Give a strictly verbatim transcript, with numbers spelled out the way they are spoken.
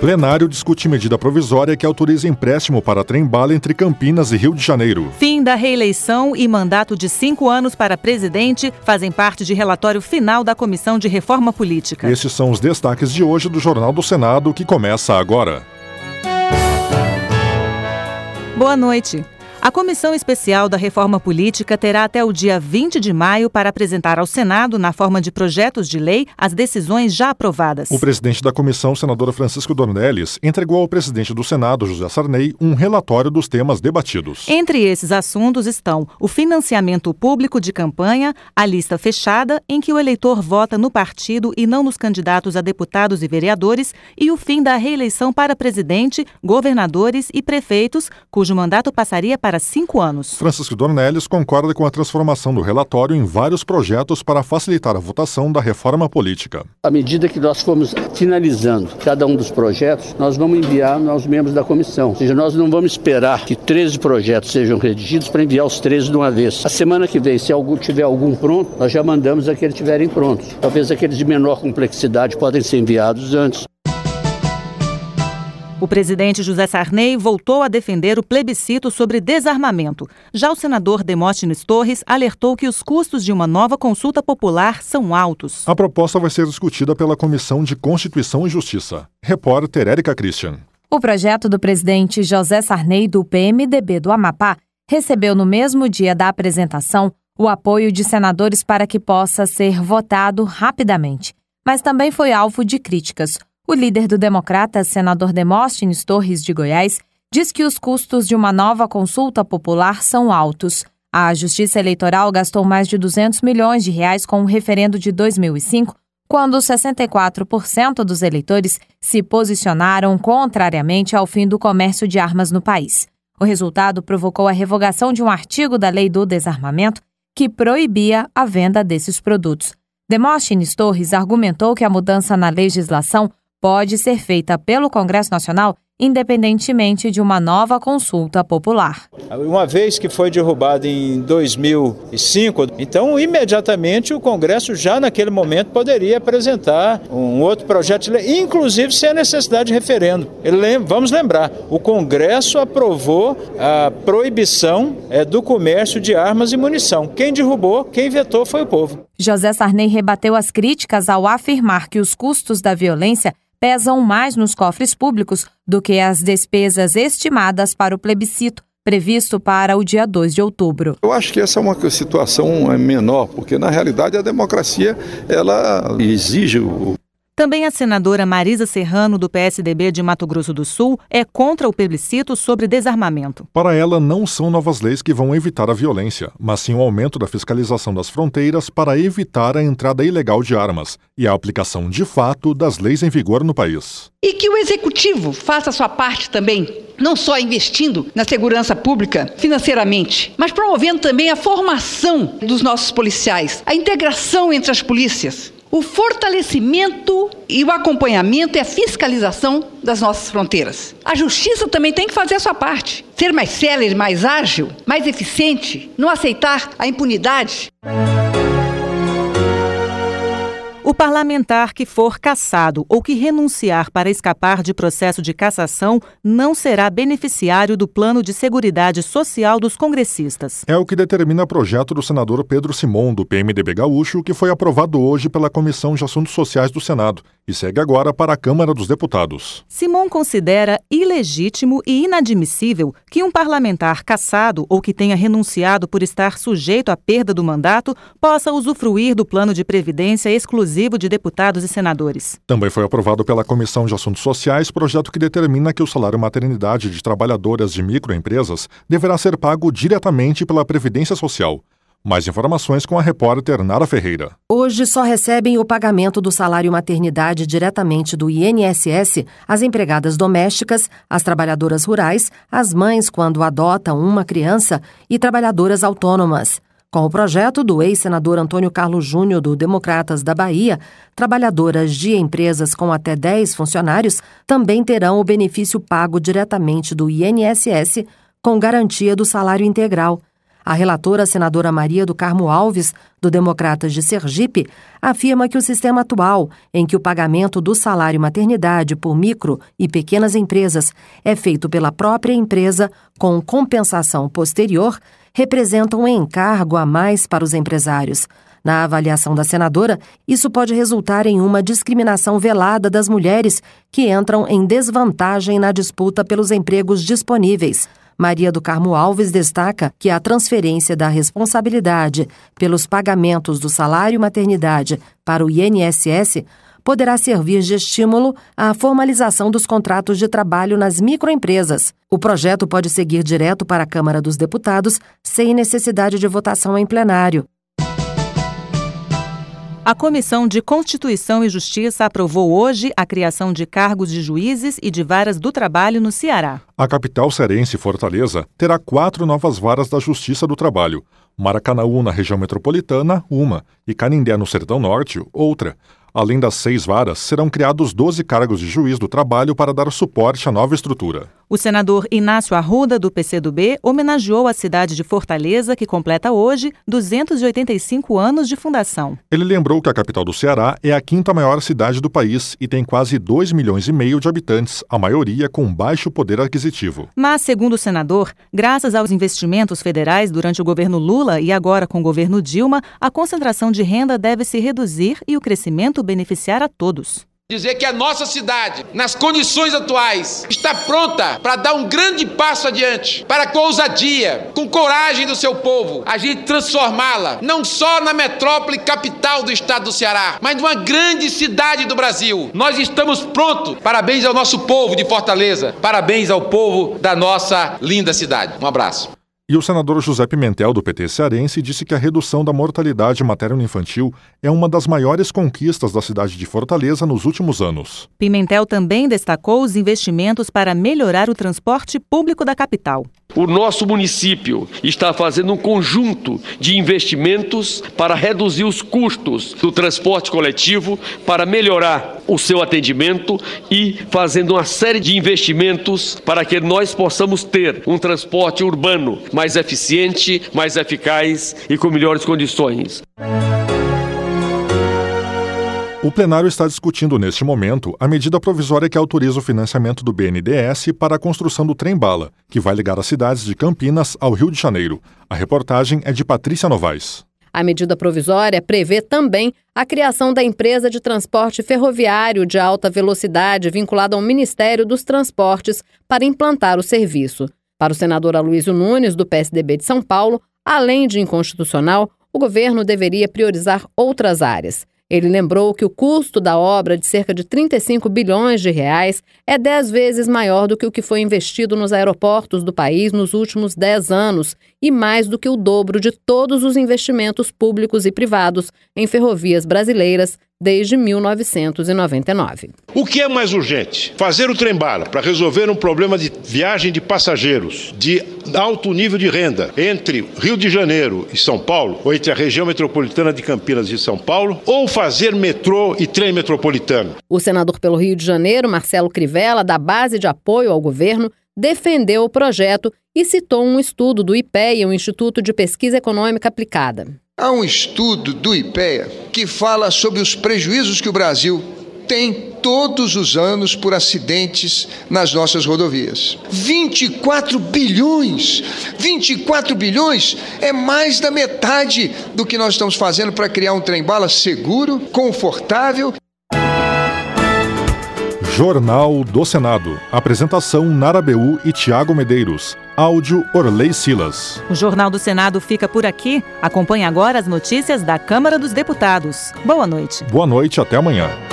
Plenário discute medida provisória que autoriza empréstimo para trem-bala entre Campinas e Rio de Janeiro. Fim da reeleição e mandato de cinco anos para presidente fazem parte de relatório final da Comissão de Reforma Política. Esses são os destaques de hoje do Jornal do Senado, que começa agora. Boa noite. A Comissão Especial da Reforma Política terá até o dia vinte de maio para apresentar ao Senado, na forma de projetos de lei, as decisões já aprovadas. O presidente da comissão, senador Francisco Dornelles, entregou ao presidente do Senado, José Sarney, um relatório dos temas debatidos. Entre esses assuntos estão o financiamento público de campanha, a lista fechada, em que o eleitor vota no partido e não nos candidatos a deputados e vereadores, e o fim da reeleição para presidente, governadores e prefeitos, cujo mandato passaria para cinco anos. Francisco Dornelles concorda com a transformação do relatório em vários projetos para facilitar a votação da reforma política. À medida que nós formos finalizando cada um dos projetos, nós vamos enviar aos membros da comissão. Ou seja, nós não vamos esperar que treze projetos sejam redigidos para enviar os treze de uma vez. A semana que vem, se algum, tiver algum pronto, nós já mandamos aqueles que estiverem prontos. Talvez aqueles de menor complexidade podem ser enviados antes. O presidente José Sarney voltou a defender o plebiscito sobre desarmamento. Já o senador Demóstenes Torres alertou que os custos de uma nova consulta popular são altos. A proposta vai ser discutida pela Comissão de Constituição e Justiça. Repórter Érica Christian. O projeto do presidente José Sarney, do P M D B do Amapá, recebeu no mesmo dia da apresentação o apoio de senadores para que possa ser votado rapidamente. Mas também foi alvo de críticas. O líder do Democratas, senador Demóstenes Torres, de Goiás, diz que os custos de uma nova consulta popular são altos. A Justiça Eleitoral gastou mais de duzentos milhões de reais com o referendo de dois mil e cinco, quando sessenta e quatro por cento dos eleitores se posicionaram contrariamente ao fim do comércio de armas no país. O resultado provocou a revogação de um artigo da Lei do Desarmamento que proibia a venda desses produtos. Demóstenes Torres argumentou que a mudança na legislação pode ser feita pelo Congresso Nacional independentemente de uma nova consulta popular. Uma vez que foi derrubado em dois mil e cinco, então imediatamente o Congresso já naquele momento poderia apresentar um outro projeto de lei, inclusive sem a necessidade de referendo. Vamos lembrar, o Congresso aprovou a proibição do comércio de armas e munição. Quem derrubou, quem vetou foi o povo. José Sarney rebateu as críticas ao afirmar que os custos da violência pesam mais nos cofres públicos do que as despesas estimadas para o plebiscito, previsto para o dia dois de outubro. Eu acho que essa é uma situação menor, porque na realidade a democracia ela exige o... Também a senadora Marisa Serrano, do P S D B de Mato Grosso do Sul, é contra o plebiscito sobre desarmamento. Para ela, não são novas leis que vão evitar a violência, mas sim o aumento da fiscalização das fronteiras para evitar a entrada ilegal de armas e a aplicação de fato das leis em vigor no país. E que o Executivo faça a sua parte também, não só investindo na segurança pública financeiramente, mas promovendo também a formação dos nossos policiais, a integração entre as polícias, o fortalecimento e o acompanhamento e a fiscalização das nossas fronteiras. A Justiça também tem que fazer a sua parte, ser mais célere, mais ágil, mais eficiente, não aceitar a impunidade. O parlamentar que for cassado ou que renunciar para escapar de processo de cassação não será beneficiário do Plano de Seguridade Social dos congressistas. É o que determina o projeto do senador Pedro Simon, do P M D B gaúcho, que foi aprovado hoje pela Comissão de Assuntos Sociais do Senado e segue agora para a Câmara dos Deputados. Simon considera ilegítimo e inadmissível que um parlamentar cassado ou que tenha renunciado por estar sujeito à perda do mandato possa usufruir do plano de previdência exclusivo de deputados e senadores. Também foi aprovado pela Comissão de Assuntos Sociais projeto que determina que o salário maternidade de trabalhadoras de microempresas deverá ser pago diretamente pela Previdência Social. Mais informações com a repórter Nara Ferreira. Hoje só recebem o pagamento do salário maternidade diretamente do I N S S as empregadas domésticas, as trabalhadoras rurais, as mães quando adotam uma criança e trabalhadoras autônomas. Com o projeto do ex-senador Antônio Carlos Júnior, do Democratas da Bahia, trabalhadoras de empresas com até dez funcionários também terão o benefício pago diretamente do I N S S com garantia do salário integral. A relatora, a senadora Maria do Carmo Alves, do Democratas de Sergipe, afirma que o sistema atual, em que o pagamento do salário maternidade por micro e pequenas empresas é feito pela própria empresa com compensação posterior, representa um encargo a mais para os empresários. Na avaliação da senadora, isso pode resultar em uma discriminação velada das mulheres que entram em desvantagem na disputa pelos empregos disponíveis. Maria do Carmo Alves destaca que a transferência da responsabilidade pelos pagamentos do salário maternidade para o I N S S poderá servir de estímulo à formalização dos contratos de trabalho nas microempresas. O projeto pode seguir direto para a Câmara dos Deputados sem necessidade de votação em plenário. A Comissão de Constituição e Justiça aprovou hoje a criação de cargos de juízes e de varas do trabalho no Ceará. A capital cearense, Fortaleza, terá quatro novas varas da Justiça do Trabalho. Maracanaú, na região metropolitana, uma, e Canindé, no Sertão Norte, outra. Além das seis varas, serão criados doze cargos de juiz do trabalho para dar suporte à nova estrutura. O senador Inácio Arruda, do P C do B, homenageou a cidade de Fortaleza, que completa hoje duzentos e oitenta e cinco anos de fundação. Ele lembrou que a capital do Ceará é a quinta maior cidade do país e tem quase dois milhões e meio de habitantes, a maioria com baixo poder aquisitivo. Mas, segundo o senador, graças aos investimentos federais durante o governo Lula e agora com o governo Dilma, a concentração de renda deve se reduzir e o crescimento beneficiar a todos. Dizer que a nossa cidade, nas condições atuais, está pronta para dar um grande passo adiante, para com ousadia, com coragem do seu povo, a gente transformá-la não só na metrópole capital do estado do Ceará, mas numa grande cidade do Brasil. Nós estamos prontos. Parabéns ao nosso povo de Fortaleza, parabéns ao povo da nossa linda cidade. Um abraço. E o senador José Pimentel, do P T cearense, disse que a redução da mortalidade materno-infantil é uma das maiores conquistas da cidade de Fortaleza nos últimos anos. Pimentel também destacou os investimentos para melhorar o transporte público da capital. O nosso município está fazendo um conjunto de investimentos para reduzir os custos do transporte coletivo, para melhorar o seu atendimento e fazendo uma série de investimentos para que nós possamos ter um transporte urbano mais eficiente, mais eficaz e com melhores condições. O plenário está discutindo neste momento a medida provisória que autoriza o financiamento do B N D E S para a construção do trem-bala, que vai ligar as cidades de Campinas ao Rio de Janeiro. A reportagem é de Patrícia Novaes. A medida provisória prevê também a criação da empresa de transporte ferroviário de alta velocidade vinculada ao Ministério dos Transportes para implantar o serviço. Para o senador Aloysio Nunes, do P S D B de São Paulo, além de inconstitucional, o governo deveria priorizar outras áreas. Ele lembrou que o custo da obra, de cerca de trinta e cinco bilhões de reais, é dez vezes maior do que o que foi investido nos aeroportos do país nos últimos dez anos e mais do que o dobro de todos os investimentos públicos e privados em ferrovias brasileiras desde mil novecentos e noventa e nove. O que é mais urgente? Fazer o trem-bala para resolver um problema de viagem de passageiros de alto nível de renda entre Rio de Janeiro e São Paulo, ou entre a região metropolitana de Campinas e São Paulo, ou fazer metrô e trem metropolitano? O senador pelo Rio de Janeiro, Marcelo Crivella, da base de apoio ao governo, defendeu o projeto e citou um estudo do IPEA, o Instituto de Pesquisa Econômica Aplicada. Há um estudo do IPEA que fala sobre os prejuízos que o Brasil tem todos os anos por acidentes nas nossas rodovias. vinte e quatro bilhões! vinte e quatro bilhões é mais da metade do que nós estamos fazendo para criar um trem-bala seguro, confortável. Jornal do Senado. Apresentação Nara Beu e Tiago Medeiros. Áudio Orley Silas. O Jornal do Senado fica por aqui. Acompanhe agora as notícias da Câmara dos Deputados. Boa noite. Boa noite, até amanhã.